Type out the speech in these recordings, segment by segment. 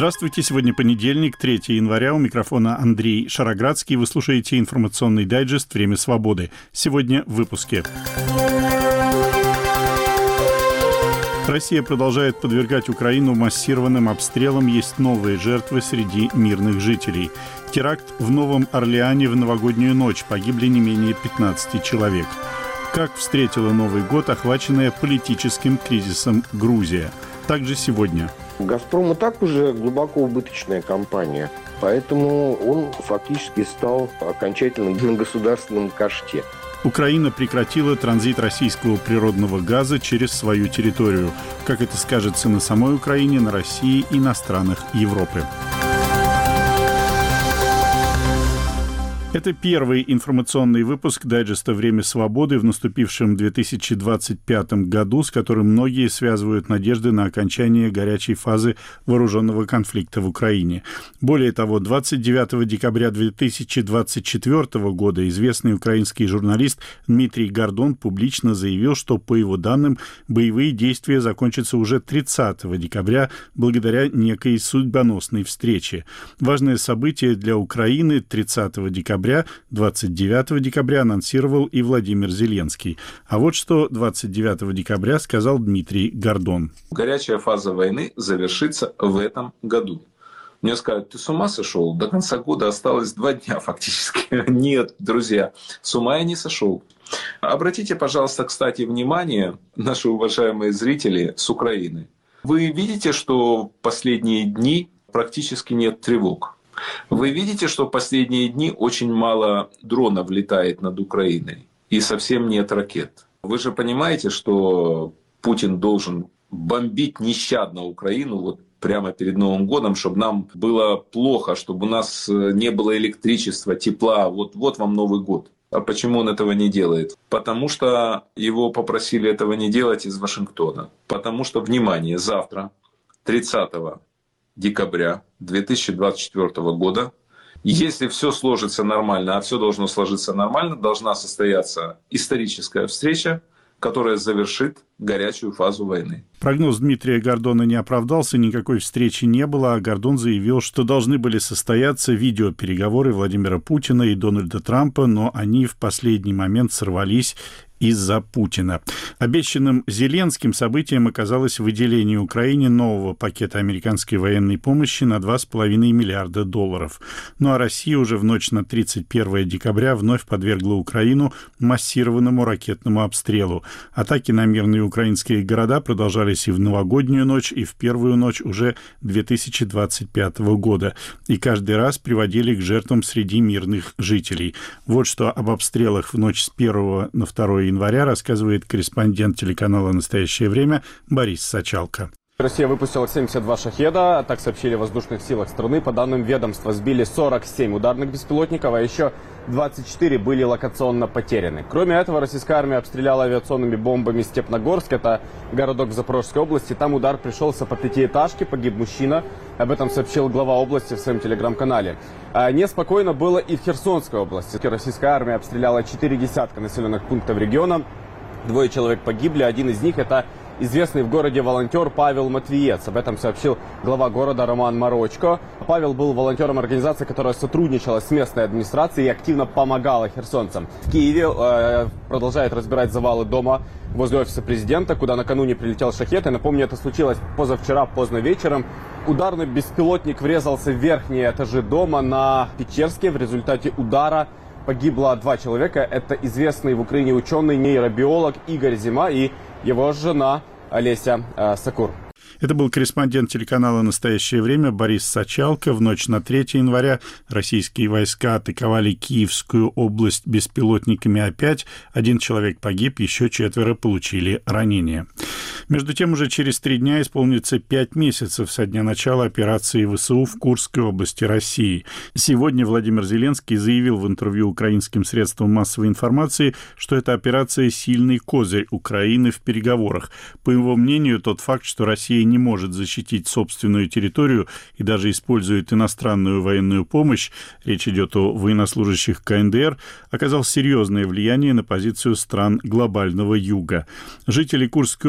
Здравствуйте, сегодня понедельник, 3 января, у микрофона Андрей Шароградский. Вы слушаете информационный дайджест «Время свободы». Сегодня в выпуске. Россия продолжает подвергать Украину массированным обстрелам. Есть новые жертвы среди мирных жителей. Теракт в Новом Орлеане в новогоднюю ночь. Погибли не менее 15 человек. Как встретила Новый год, охваченная политическим кризисом Грузия. Также сегодня. «Газпром» и так уже глубоко убыточная компания, поэтому он фактически стал окончательно на государственном коште. Украина прекратила транзит российского природного газа через свою территорию. Как это скажется на самой Украине, на России и на странах Европы. Это первый информационный выпуск дайджеста «Время свободы» в наступившем 2025 году, с которым многие связывают надежды на окончание горячей фазы вооруженного конфликта в Украине. Более того, 29 декабря 2024 года известный украинский журналист Дмитрий Гордон публично заявил, что, по его данным, боевые действия закончатся уже 30 декабря благодаря некой судьбоносной встрече. Важное событие для Украины 30 декабря 29 декабря анонсировал и Владимир Зеленский. А вот что 29 декабря сказал Дмитрий Гордон. Горячая фаза войны завершится в этом году. Мне скажут, ты с ума сошел? До конца года осталось 2 дня фактически. Нет, друзья, с ума я не сошел. Обратите, пожалуйста, кстати, внимание, наши уважаемые зрители с Украины. Вы видите, что в последние дни практически нет тревог. Вы видите, что в последние дни очень мало дронов летает над Украиной и совсем нет ракет. Вы же понимаете, что Путин должен бомбить нещадно Украину вот прямо перед Новым годом, чтобы нам было плохо, чтобы у нас не было электричества, тепла. Вот вам Новый год. А почему он этого не делает? Потому что его попросили этого не делать из Вашингтона. Потому что, внимание, завтра, 30 декабря 2024 года, если все сложится нормально, а все должно сложиться нормально, должна состояться историческая встреча, которая завершит горячую фазу войны. Прогноз Дмитрия Гордона не оправдался, никакой встречи не было, а Гордон заявил, что должны были состояться видеопереговоры Владимира Путина и Дональда Трампа, но они в последний момент сорвались из-за Путина. Обещанным Зеленским событием оказалось выделение Украине нового пакета американской военной помощи на $2,5 миллиарда. Ну а Россия уже в ночь на 31 декабря вновь подвергла Украину массированному ракетному обстрелу. Атаки на мирные украинские города продолжались и в новогоднюю ночь, и в первую ночь уже 2025 года. И каждый раз приводили к жертвам среди мирных жителей. Вот что об обстрелах в ночь с 1 на 2 января рассказывает корреспондент телеканала «Настоящее время» Борис Сачалко. Россия выпустила 72 «Шахеда», так сообщили в воздушных силах страны. По данным ведомства, сбили 47 ударных беспилотников, а еще 24 были локационно потеряны. Кроме этого, российская армия обстреляла авиационными бомбами Степногорск, это городок в Запорожской области. Там удар пришелся по 5-этажке, погиб мужчина. Об этом сообщил глава области в своем телеграм-канале. Неспокойно было и в Херсонской области. Российская армия обстреляла 4 десятка населенных пунктов региона. 2 человек погибли, один из них это известный в городе волонтер Павел Матвиец. Об этом сообщил глава города Роман Марочко. Павел был волонтером организации, которая сотрудничала с местной администрацией и активно помогала херсонцам. В Киеве продолжает разбирать завалы дома возле офиса президента, куда накануне прилетел шахед. И напомню, это случилось позавчера поздно вечером. Ударный беспилотник врезался в верхние этажи дома на Печерске. В результате удара погибло 2 человека. Это известный в Украине ученый, нейробиолог Игорь Зима и его жена Олеся Сакур. Это был корреспондент телеканала «Настоящее время» Борис Сачалко. В ночь на 3 января российские войска атаковали Киевскую область беспилотниками опять. 1 человек погиб, еще 4 получили ранения. Между тем, уже через 3 дня исполнится 5 месяцев со дня начала операции ВСУ в Курской области России. Сегодня Владимир Зеленский заявил в интервью украинским средствам массовой информации, что эта операция – сильный козырь Украины в переговорах. По его мнению, тот факт, что Россия не может защитить собственную территорию и даже использует иностранную военную помощь, речь идет о военнослужащих КНДР, оказал серьезное влияние на позицию стран глобального юга. Жители Курской области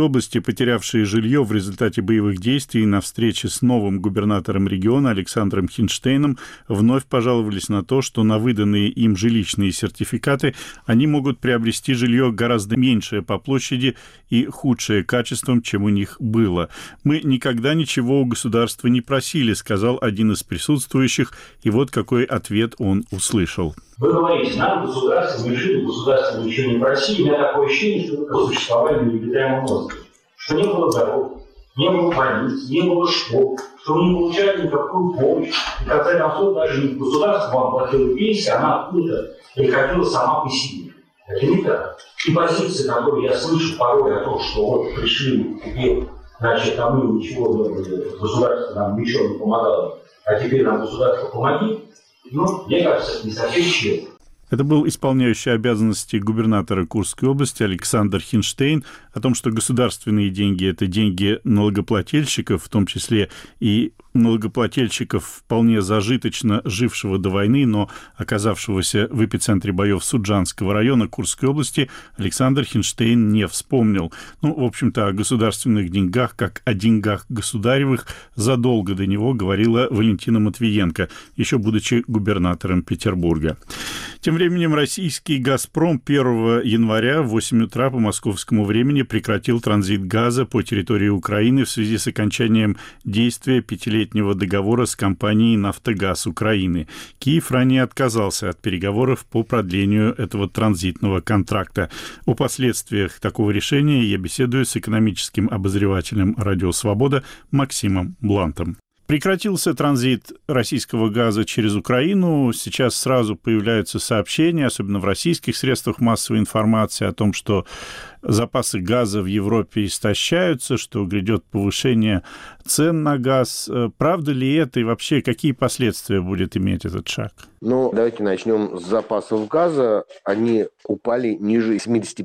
потерявшие жилье в результате боевых действий, на встрече с новым губернатором региона Александром Хинштейном вновь пожаловались на то, что на выданные им жилищные сертификаты они могут приобрести жилье гораздо меньшее по площади и худшее качеством, чем у них было. «Мы никогда ничего у государства не просили», сказал один из присутствующих, и вот какой ответ он услышал. Вы говорите, нам государство ничего не просили. У меня такое ощущение, что вы существовали необитаемом острове. Что не было дорог, не было больниц, не было школ, что вы не получали никакую помощь. И в конце концов, даже не государство вам платило пенсии, она откуда-то приходила сама по себе. Это не так. И позиции, которые я слышу порой о том, что вот пришли теперь, значит, а мы ничего не было, государство нам ничего не помогало, а теперь нам государство помогит. Ну, мне кажется, это не совсем честно. Это был исполняющий обязанности губернатора Курской области Александр Хинштейн о том, что государственные деньги – это деньги налогоплательщиков, в том числе и налогоплательщиков, вполне зажиточно жившего до войны, но оказавшегося в эпицентре боев Суджанского района Курской области, Александр Хинштейн не вспомнил. Ну, в общем-то, о государственных деньгах, как о деньгах государевых, задолго до него говорила Валентина Матвиенко, еще будучи губернатором Петербурга. Тем временем российский «Газпром» 1 января в 8 утра по московскому времени прекратил транзит газа по территории Украины в связи с окончанием действия 5-летнего договора с компанией «Нафтогаз Украины». Киев ранее отказался от переговоров по продлению этого транзитного контракта. О последствиях такого решения я беседую с экономическим обозревателем «Радио Свобода» Максимом Блантом. Прекратился транзит российского газа через Украину. Сейчас сразу появляются сообщения, особенно в российских средствах массовой информации, о том, что запасы газа в Европе истощаются, что грядет повышение цен на газ. Правда ли это и вообще какие последствия будет иметь этот шаг? Ну, давайте начнем с запасов газа. Они упали ниже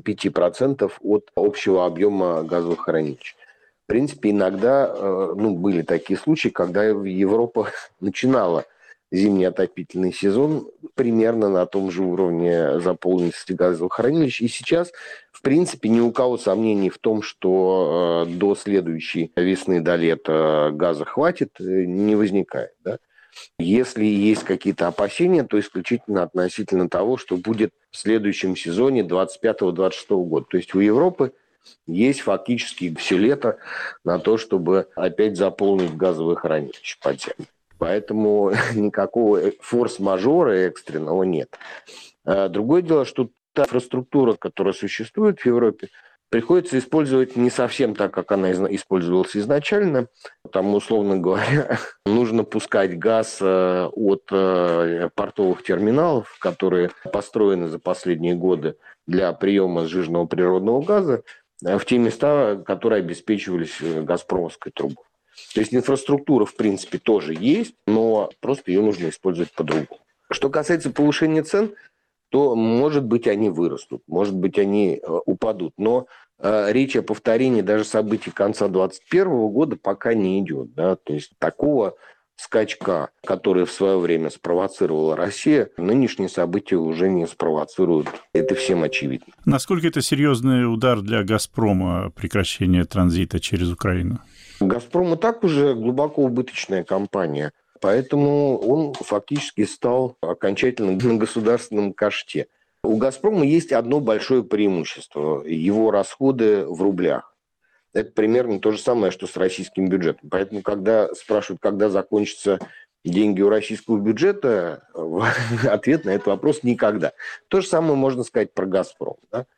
75% от общего объема газовых хранилищ. В принципе, иногда были такие случаи, когда Европа начинала зимний отопительный сезон примерно на том же уровне заполненности газовых хранилищ. И сейчас, в принципе, ни у кого сомнений в том, что до следующей весны, до лета газа хватит, не возникает. Да? Если есть какие-то опасения, то исключительно относительно того, что будет в следующем сезоне 25-26 года. То есть у Европы есть фактически все лето на то, чтобы опять заполнить газовые хранилища подземные. Поэтому никакого форс-мажора экстренного нет. Другое дело, что та инфраструктура, которая существует в Европе, приходится использовать не совсем так, как она использовалась изначально. Там, условно говоря, нужно пускать газ от портовых терминалов, которые построены за последние годы для приема сжиженного природного газа, в те места, которые обеспечивались газпромовской трубой. То есть инфраструктура, в принципе, тоже есть, но просто ее нужно использовать по-другому. Что касается повышения цен, то, может быть, они вырастут, может быть, они упадут. Но речь о повторении даже событий конца 2021 года пока не идет. Да? То есть такого скачка, который в свое время спровоцировала Россия, нынешние события уже не спровоцируют. Это всем очевидно. Насколько это серьезный удар для «Газпрома» прекращение транзита через Украину? «Газпром» и так уже глубоко убыточная компания. Поэтому он фактически стал окончательно на государственном коште. У «Газпрома» есть одно большое преимущество – его расходы в рублях. Это примерно то же самое, что с российским бюджетом. Поэтому, когда спрашивают, когда закончатся деньги у российского бюджета, ответ на этот вопрос – никогда. То же самое можно сказать про «Газпром».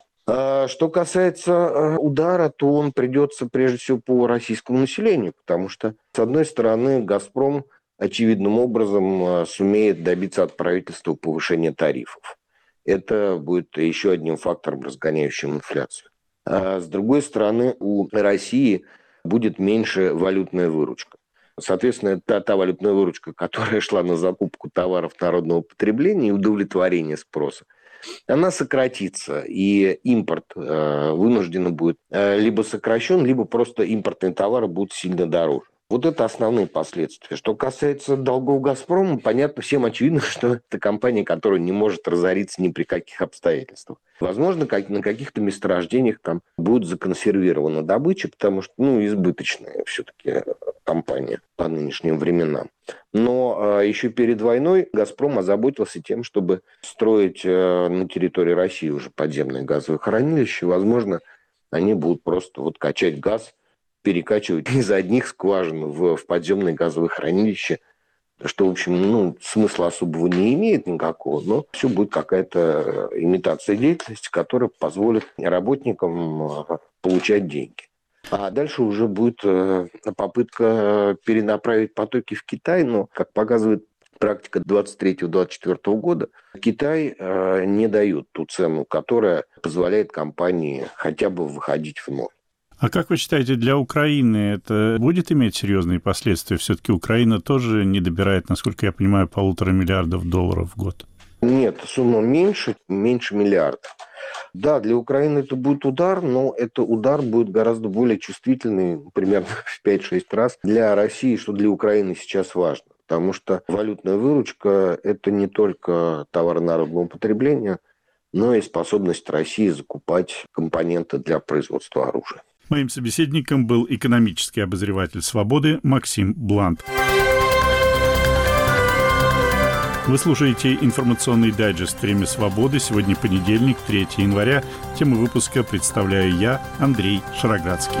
Да? Что касается удара, то он придется прежде всего по российскому населению, потому что, с одной стороны, «Газпром» очевидным образом сумеет добиться от правительства повышения тарифов. Это будет еще одним фактором, разгоняющим инфляцию. А с другой стороны, у России будет меньше валютная выручка. Соответственно, та валютная выручка, которая шла на закупку товаров народного потребления и удовлетворение спроса, она сократится, и импорт вынужден будет либо сокращен, либо просто импортные товары будут сильно дороже. Вот это основные последствия. Что касается долгов «Газпрома», понятно, всем очевидно, что это компания, которая не может разориться ни при каких обстоятельствах. Возможно, на каких-то месторождениях там будет законсервирована добыча, потому что, избыточная все-таки компания по нынешним временам. Но еще перед войной «Газпром» озаботился тем, чтобы строить на территории России уже подземные газовые хранилища. Возможно, они будут просто качать газ, перекачивать из одних скважин в подземные газовые хранилища, что, в общем, смысла особого не имеет никакого, но все будет какая-то имитация деятельности, которая позволит работникам получать деньги. А дальше уже будет попытка перенаправить потоки в Китай, но, как показывает практика 23-24 года, Китай не дает ту цену, которая позволяет компании хотя бы выходить в ноль. А как вы считаете, для Украины это будет иметь серьезные последствия? Все-таки Украина тоже не добирает, насколько я понимаю, $1,5 миллиарда в год. Нет, сумма меньше миллиарда. Да, для Украины это будет удар, но это удар будет гораздо более чувствительный, примерно в 5-6 раз для России, что для Украины сейчас важно. Потому что валютная выручка – это не только товар народного потребления, но и способность России закупать компоненты для производства оружия. Моим собеседником был экономический обозреватель «Свободы» Максим Блант. Вы слушаете информационный дайджест «Время свободы». Сегодня понедельник, 3 января. Тему выпуска представляю я, Андрей Шароградский.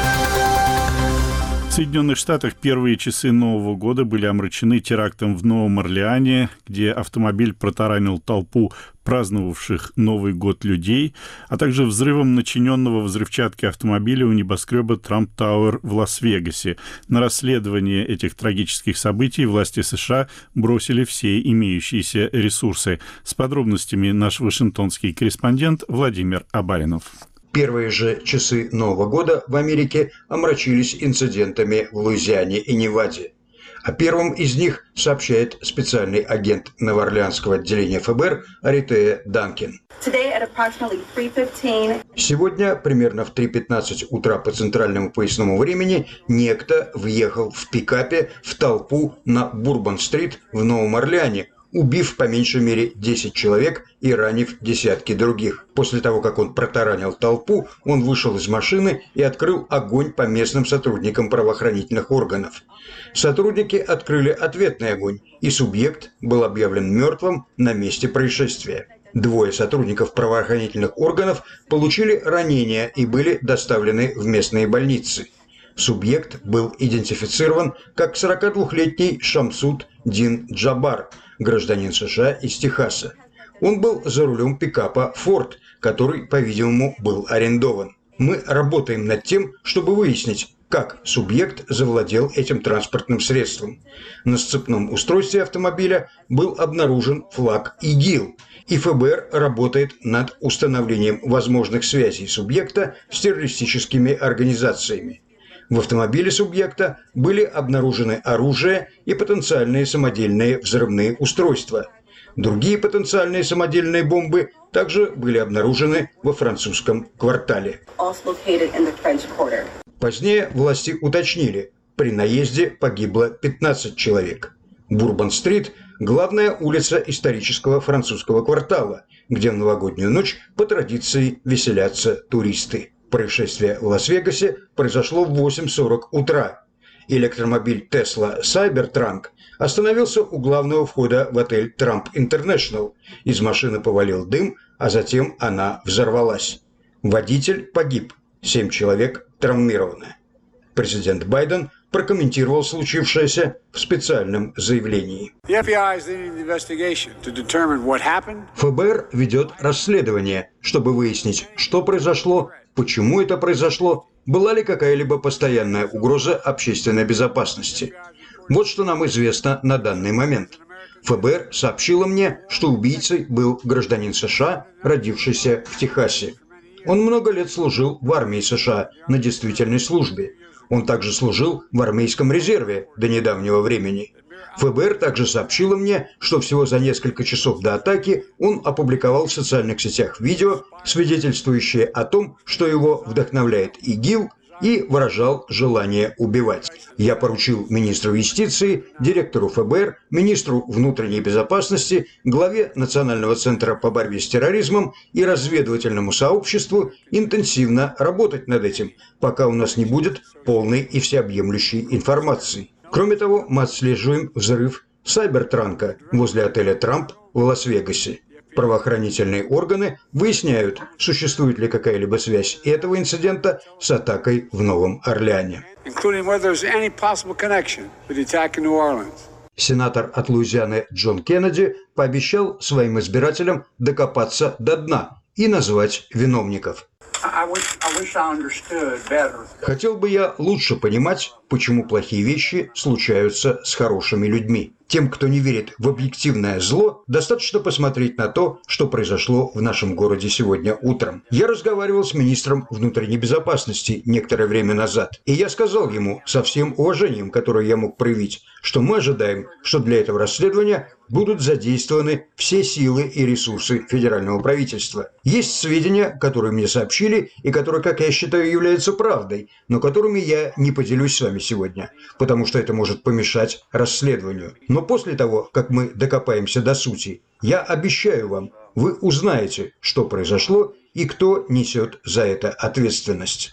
В Соединенных Штатах первые часы Нового года были омрачены терактом в Новом Орлеане, где автомобиль протаранил толпу праздновавших Новый год людей, а также взрывом начиненного взрывчаткой автомобиля у небоскреба Трамп Тауэр в Лас-Вегасе. На расследование этих трагических событий власти США бросили все имеющиеся ресурсы. С подробностями наш вашингтонский корреспондент Владимир Абаринов. Первые же часы Нового года в Америке омрачились инцидентами в Луизиане и Неваде. О первом из них сообщает специальный агент новоорлеанского отделения ФБР Аритея Данкин. Сегодня, примерно в 3:15 утра по центральному поясному времени, некто въехал в пикапе в толпу на Бурбон-стрит в Новом Орлеане, убив по меньшей мере 10 человек и ранив десятки других. После того, как он протаранил толпу, он вышел из машины и открыл огонь по местным сотрудникам правоохранительных органов. Сотрудники открыли ответный огонь, и субъект был объявлен мертвым на месте происшествия. 2 сотрудников правоохранительных органов получили ранения и были доставлены в местные больницы. Субъект был идентифицирован как 42-летний Шамсуд Дин Джабар, гражданин США из Техаса. Он был за рулем пикапа «Форд», который, по-видимому, был арендован. Мы работаем над тем, чтобы выяснить, как субъект завладел этим транспортным средством. На сцепном устройстве автомобиля был обнаружен флаг ИГИЛ, и ФБР работает над установлением возможных связей субъекта с террористическими организациями. В автомобиле субъекта были обнаружены оружие и потенциальные самодельные взрывные устройства. Другие потенциальные самодельные бомбы также были обнаружены во французском квартале. Позднее власти уточнили, при наезде погибло 15 человек. Бурбон-стрит – главная улица исторического французского квартала, где в новогоднюю ночь по традиции веселятся туристы. Происшествие в Лас-Вегасе произошло в 8:40 утра. Электромобиль Tesla Cybertruck остановился у главного входа в отель Trump International. Из машины повалил дым, а затем она взорвалась. Водитель погиб, 7 человек травмированы. Президент Байден прокомментировал случившееся в специальном заявлении. ФБР ведет расследование, чтобы выяснить, что произошло, почему это произошло, была ли какая-либо постоянная угроза общественной безопасности. Вот что нам известно на данный момент. ФБР сообщило мне, что убийцей был гражданин США, родившийся в Техасе. Он много лет служил в армии США на действительной службе. Он также служил в армейском резерве до недавнего времени. ФБР также сообщило мне, что всего за несколько часов до атаки он опубликовал в социальных сетях видео, свидетельствующее о том, что его вдохновляет ИГИЛ, и выражал желание убивать. Я поручил министру юстиции, директору ФБР, министру внутренней безопасности, главе Национального центра по борьбе с терроризмом и разведывательному сообществу интенсивно работать над этим, пока у нас не будет полной и всеобъемлющей информации. Кроме того, мы отслеживаем взрыв Сайбертранка возле отеля «Трамп» в Лас-Вегасе. Правоохранительные органы выясняют, существует ли какая-либо связь этого инцидента с атакой в Новом Орлеане. Сенатор от Луизианы Джон Кеннеди пообещал своим избирателям докопаться до дна и назвать виновников. Хотел бы я лучше понимать, почему плохие вещи случаются с хорошими людьми. Тем, кто не верит в объективное зло, достаточно посмотреть на то, что произошло в нашем городе сегодня утром. Я разговаривал с министром внутренней безопасности некоторое время назад, и я сказал ему со всем уважением, которое я мог проявить, что мы ожидаем, что для этого расследования будут задействованы все силы и ресурсы федерального правительства. Есть сведения, которые мне сообщили и которые, как я считаю, являются правдой, но которыми я не поделюсь с вами сегодня, потому что это может помешать расследованию. Но после того, как мы докопаемся до сути, я обещаю вам, вы узнаете, что произошло и кто несет за это ответственность.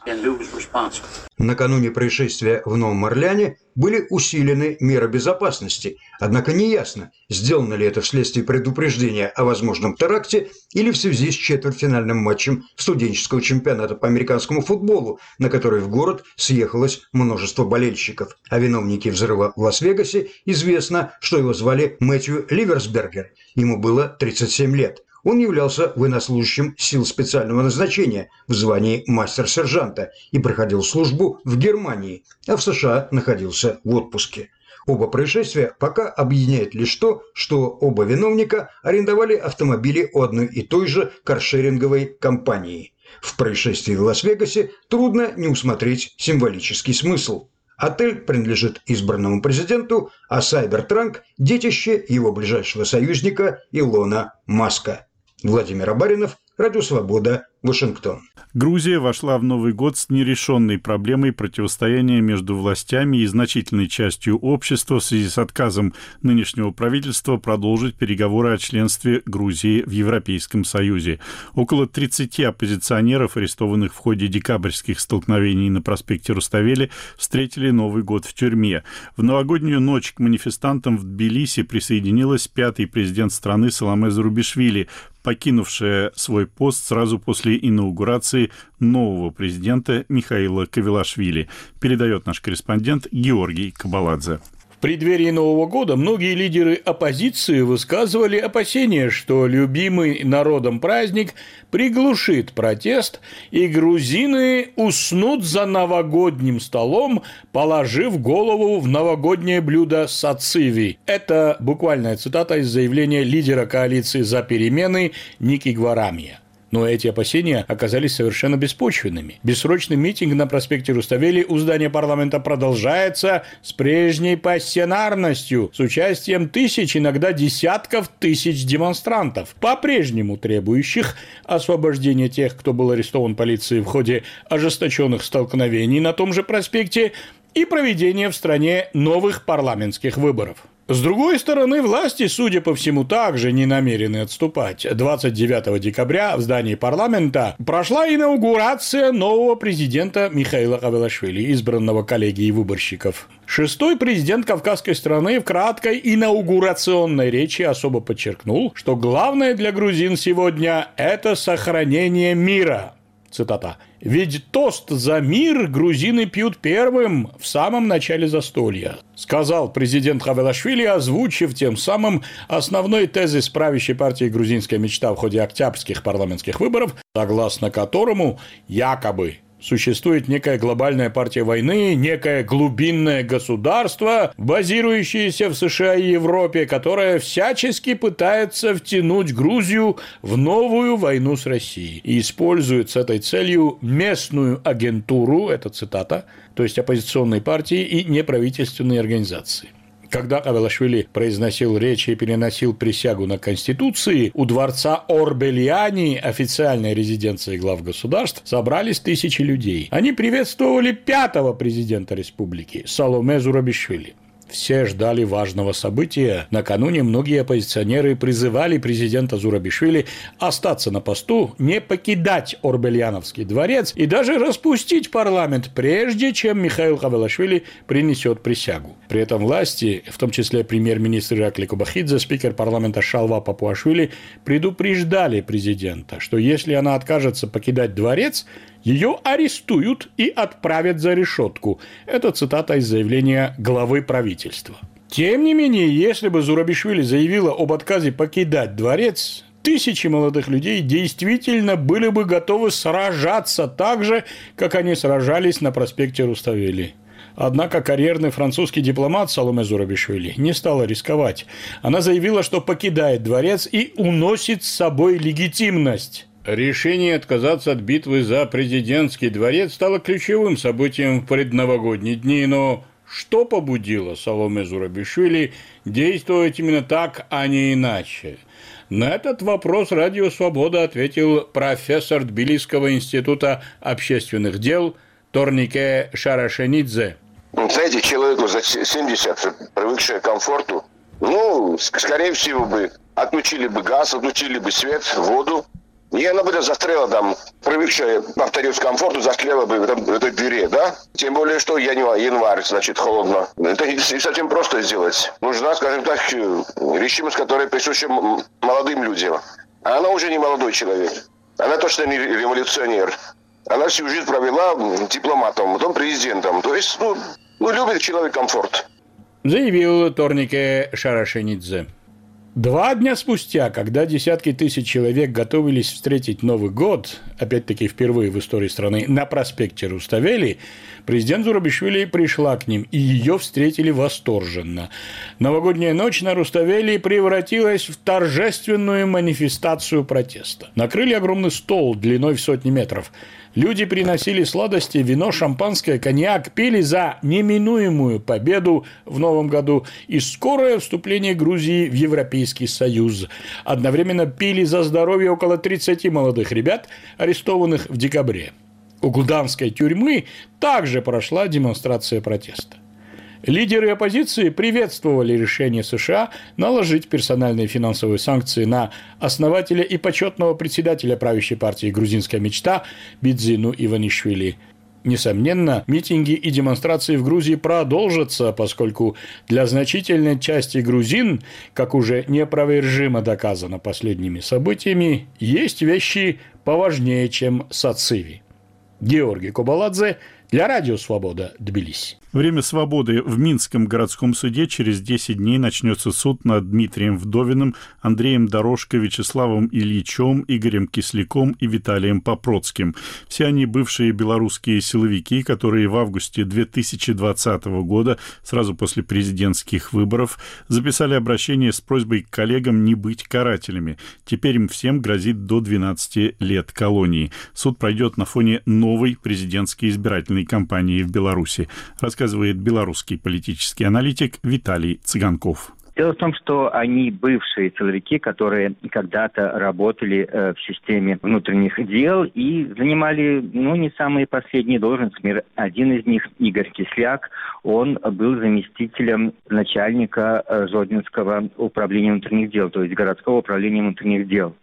Накануне происшествия в Новом Орлеане были усилены меры безопасности, однако неясно, сделано ли это вследствие предупреждения о возможном теракте или в связи с четвертьфинальным матчем студенческого чемпионата по американскому футболу, на который в город съехалось множество болельщиков. О виновнике взрыва в Лас-Вегасе известно, что его звали Мэтью Ливерсбергер, ему было 37 лет. Он являлся военнослужащим сил специального назначения в звании мастер-сержанта и проходил службу в Германии, а в США находился в отпуске. Оба происшествия пока объединяет лишь то, что оба виновника арендовали автомобили у одной и той же каршеринговой компании. В происшествии в Лас-Вегасе трудно не усмотреть символический смысл. Отель принадлежит избранному президенту, а Сайбертранк – детище его ближайшего союзника Илона Маска. Владимир Абаринов, Радио Свобода, Вашингтон. Грузия вошла в Новый год с нерешенной проблемой противостояния между властями и значительной частью общества в связи с отказом нынешнего правительства продолжить переговоры о членстве Грузии в Европейском Союзе. Около 30 оппозиционеров, арестованных в ходе декабрьских столкновений на проспекте Руставели, встретили Новый год в тюрьме. В новогоднюю ночь к манифестантам в Тбилиси присоединилась пятый президент страны Саломе Зурабишвили, покинувшая свой пост сразу после инаугурации нового президента Михаила Кавелашвили, передает наш корреспондент Георгий Кабаладзе. В преддверии Нового года многие лидеры оппозиции высказывали опасения, что любимый народом праздник приглушит протест, и грузины уснут за новогодним столом, положив голову в новогоднее блюдо сациви. Это буквальная цитата из заявления лидера коалиции «За перемены» Ники Гварамия. Но эти опасения оказались совершенно беспочвенными. Бессрочный митинг на проспекте Руставели у здания парламента продолжается с прежней пассионарностью, с участием тысяч, иногда десятков тысяч демонстрантов, по-прежнему требующих освобождения тех, кто был арестован полицией в ходе ожесточенных столкновений на том же проспекте, и проведения в стране новых парламентских выборов. С другой стороны, власти, судя по всему, также не намерены отступать. 29 декабря в здании парламента прошла инаугурация нового президента Михаила Кавелашвили, избранного коллегией выборщиков. Шестой президент кавказской страны в краткой инаугурационной речи особо подчеркнул, что главное для грузин сегодня – это сохранение мира. Цитата. «Ведь тост за мир грузины пьют первым, в самом начале застолья», сказал президент Кавелашвили, озвучив тем самым основной тезис правящей партии «Грузинская мечта» в ходе октябрьских парламентских выборов, согласно которому якобы существует некая глобальная партия войны, некое глубинное государство, базирующееся в США и Европе, которое всячески пытается втянуть Грузию в новую войну с Россией и использует с этой целью местную агентуру, это цитата, то есть оппозиционные партии и неправительственные организации. Когда Кавелашвили произносил речь и переносил присягу на Конституции, у дворца Орбельяни, официальной резиденции глав государств, собрались тысячи людей. Они приветствовали 5-го президента республики Саломе Зурабишвили. Все ждали важного события. Накануне многие оппозиционеры призывали президента Зурабишвили остаться на посту, не покидать Орбельяновский дворец и даже распустить парламент, прежде чем Михаил Кавелашвили принесет присягу. При этом власти, в том числе премьер-министр Иракли Кобахидзе, спикер парламента Шалва Папуашвили, предупреждали президента, что если она откажется покидать дворец, ее арестуют и отправят за решетку. Это цитата из заявления главы правительства. Тем не менее, если бы Зурабишвили заявила об отказе покидать дворец, тысячи молодых людей действительно были бы готовы сражаться так же, как они сражались на проспекте Руставели. Однако карьерный французский дипломат Саломе Зурабишвили не стала рисковать. Она заявила, что покидает дворец и уносит с собой легитимность. Решение отказаться от битвы за президентский дворец стало ключевым событием в предновогодние дни, но что побудило Саломе Зурабишвили действовать именно так, а не иначе? На этот вопрос «Радио Свобода» ответил профессор Тбилисского института общественных дел Торнике Шарашенидзе. Знаете, человеку за 70, привыкший к комфорту, скорее всего, отключили бы газ, отключили бы свет, воду. И она бы застряла там, привыкшая, повторюсь, к комфорту, застряла бы в этой дыре, да? Тем более, что январь, значит, холодно. Это не совсем просто сделать. Нужна, скажем так, решимость, которая присуща молодым людям. А она уже не молодой человек. Она точно не революционер. Она всю жизнь провела дипломатом, потом президентом. То есть, любит человек комфорт. Заявил Торнике Шарашенидзе. 2 дня спустя, когда десятки тысяч человек готовились встретить Новый год, опять-таки впервые в истории страны, на проспекте Руставели, президент Зурабишвили пришла к ним, и ее встретили восторженно. Новогодняя ночь на Руставели превратилась в торжественную манифестацию протеста. Накрыли огромный стол длиной в сотни метров. Люди приносили сладости, вино, шампанское, коньяк, пели за неминуемую победу в новом году и скорое вступление Грузии в Европейский Союз. Одновременно пили за здоровье около 30 молодых ребят, арестованных в декабре. У гуданской тюрьмы также прошла демонстрация протеста. Лидеры оппозиции приветствовали решение США наложить персональные финансовые санкции на основателя и почетного председателя правящей партии «Грузинская мечта» Бидзину Иванишвили. Несомненно, митинги и демонстрации в Грузии продолжатся, поскольку для значительной части грузин, как уже неопровержимо доказано последними событиями, есть вещи поважнее, чем сациви. Георгий Кобаладзе для Радио Свобода, Тбилиси. Время свободы. В Минском городском суде через 10 дней начнется суд над Дмитрием Вдовиным, Андреем Дорожко, Вячеславом Ильичем, Игорем Кисляком и Виталием Попроцким. Все они бывшие белорусские силовики, которые в августе 2020 года, сразу после президентских выборов, записали обращение с просьбой к коллегам не быть карателями. Теперь им всем грозит до 12 лет колонии. Суд пройдет на фоне новой президентской избирательной кампании в Беларуси, рассказывает белорусский политический аналитик Виталий Цыганков. Дело в том, что они бывшие силовики, которые когда-то работали в системе внутренних дел и занимали, не самые последние должности. Один из них, Игорь Кисляк, он был заместителем начальника Жодинского управления внутренних дел, то есть городского управления внутренних дел.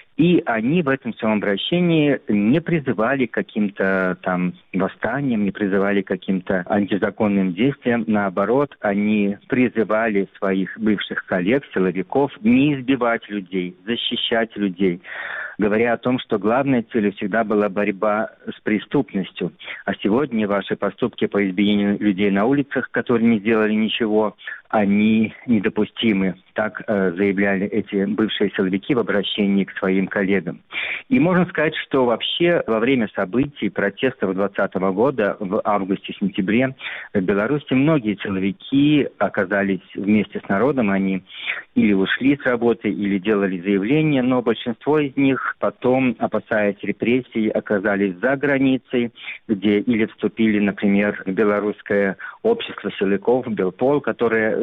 И они в этом своем обращении не призывали к каким-то восстаниям, не призывали к каким-то антизаконным действиям. Наоборот, они призывали своих бывших коллег, силовиков, не избивать людей, защищать людей, говоря о том, что главной целью всегда была борьба с преступностью. А сегодня ваши поступки по избиению людей на улицах, которые не сделали ничего, они недопустимы. Так заявляли эти бывшие силовики в обращении к своим коллегам. И можно сказать, что вообще во время событий протестов 2020 года, в августе-сентябре, в Беларуси многие силовики оказались вместе с народом. Они или ушли с работы, или делали заявления, но большинство из них потом, опасаясь репрессий, оказались за границей, где или вступили, например, в белорусское общество силовиков, Белпол, которое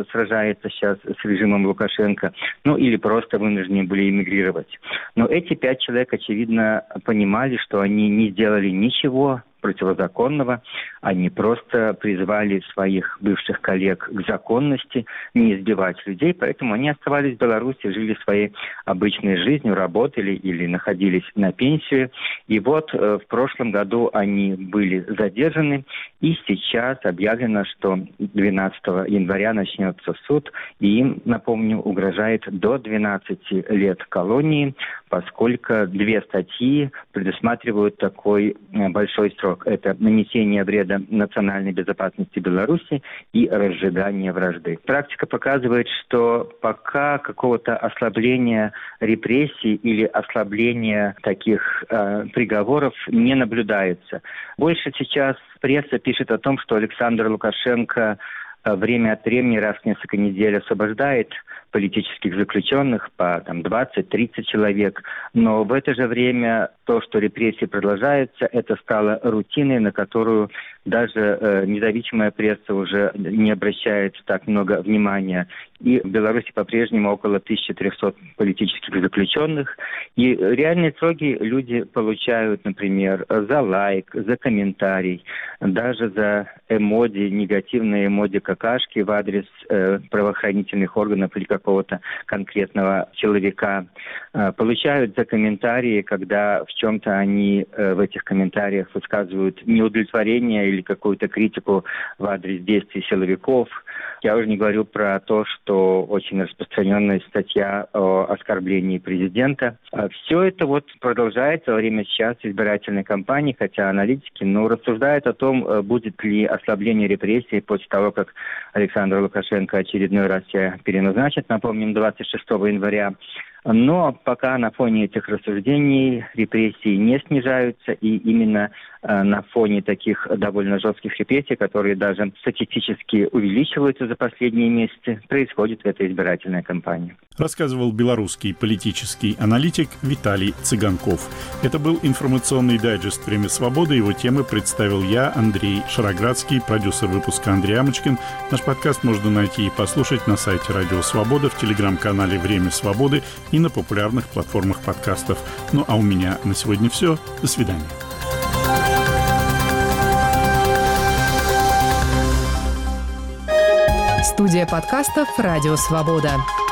сражается сейчас с режимом Лукашенко, ну или просто вынуждены были эмигрировать. Но эти 5 человек, очевидно, понимали, что они не сделали ничего противозаконного, они просто призвали своих бывших коллег к законности, не избивать людей, поэтому они оставались в Беларуси, жили своей обычной жизнью, работали или находились на пенсии. И вот в прошлом году они были задержаны, и сейчас объявлено, что 12 января начнется суд, и им, напомню, угрожает до 12 лет колонии, поскольку 2 статьи предусматривают такой большой срок. Это нанесение вреда национальной безопасности Беларуси и разжигание вражды. Практика показывает, что пока какого-то ослабления репрессий или ослабления таких приговоров не наблюдается. Больше сейчас пресса пишет о том, что Александр Лукашенко время от времени, раз в несколько недель освобождает политических заключенных по 20-30 человек. Но в это же время то, что репрессии продолжаются, это стало рутиной, на которую даже независимая пресса уже не обращает так много внимания. И в Беларуси по-прежнему около 1300 политических заключенных. И реальные сроки люди получают, например, за лайк, за комментарий, даже за эмодзи, негативные эмодзи какашки в адрес правоохранительных органов или какого-то конкретного силовика. Получают за комментарии, когда в чем-то они в этих комментариях высказывают неудовлетворение или какую-то критику в адрес действий силовиков. Я уже не говорю про то, что очень распространенная статья о оскорблении президента. Все это продолжается во время сейчас избирательной кампании, хотя аналитики рассуждают о том, будет ли ослабление репрессий после того, как Александр Лукашенко очередной раз себя переназначит, напомним, 26 января. Но пока на фоне этих рассуждений репрессии не снижаются, и именно на фоне таких довольно жестких репрессий, которые даже статистически увеличиваются за последние месяцы, происходит в этой избирательной кампании. Рассказывал белорусский политический аналитик Виталий Цыганков. Это был информационный дайджест «Время свободы». Его темы представил я, Андрей Шароградский, продюсер выпуска Андрей Амочкин. Наш подкаст можно найти и послушать на сайте Радио Свобода, в телеграм-канале «Время свободы» и на популярных платформах подкастов. Ну а у меня на сегодня все. До свидания. Студия подкастов «Радио Свобода».